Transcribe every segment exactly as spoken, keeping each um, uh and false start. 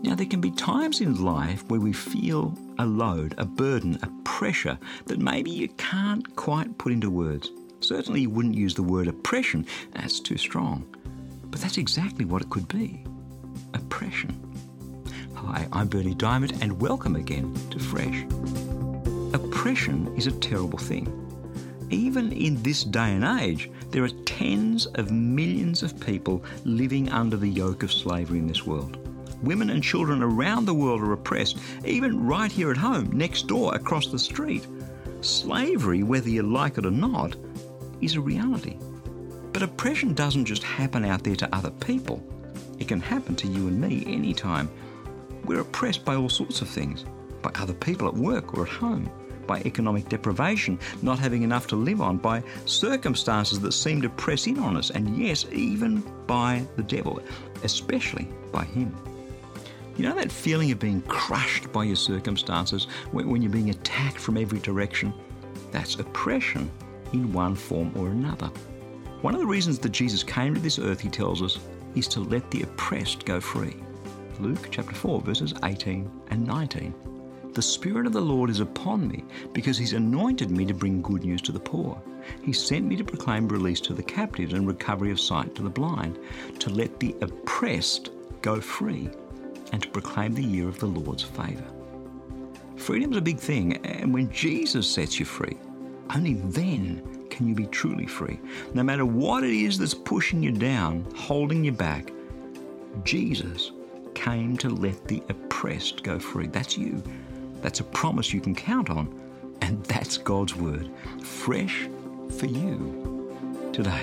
Now, there can be times in life where we feel a load, a burden, a pressure that maybe you can't quite put into words. Certainly you wouldn't use the word oppression, that's too strong. But that's exactly what it could be. Oppression. Hi, I'm Bernie Diamond and welcome again to Fresh. Oppression is a terrible thing. Even in this day and age, there are tens of millions of people living under the yoke of slavery in this world. Women and children around the world are oppressed, even right here at home, next door, across the street. Slavery, whether you like it or not, is a reality. But oppression doesn't just happen out there to other people. It can happen to you and me anytime. We're oppressed by all sorts of things, by other people at work or at home, by economic deprivation, not having enough to live on, by circumstances that seem to press in on us, and yes, even by the devil, especially by him. You know that feeling of being crushed by your circumstances when you're being attacked from every direction? That's oppression in one form or another. One of the reasons that Jesus came to this earth, he tells us, is to let the oppressed go free. Luke chapter four, verses eighteen and nineteen. The Spirit of the Lord is upon me because he's anointed me to bring good news to the poor. He sent me to proclaim release to the captives and recovery of sight to the blind, to let the oppressed go free, and to proclaim the year of the Lord's favour. Freedom's a big thing, and when Jesus sets you free, only then can you be truly free. No matter what it is that's pushing you down, holding you back, Jesus came to let the oppressed go free. That's you. That's a promise you can count on, and that's God's word, fresh for you today.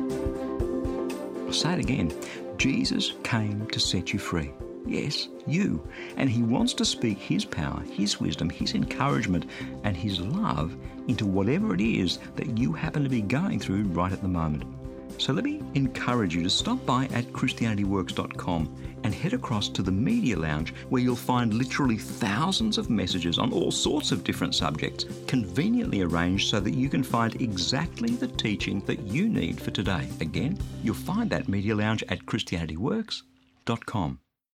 I'll say it again. Jesus came to set you free. Yes, you. And he wants to speak his power, his wisdom, his encouragement, and his love into whatever it is that you happen to be going through right at the moment. So let me encourage you to stop by at Christianity Works dot com and head across to the Media Lounge, where you'll find literally thousands of messages on all sorts of different subjects, conveniently arranged so that you can find exactly the teaching that you need for today. Again, you'll find that Media Lounge at Christianity Works dot com.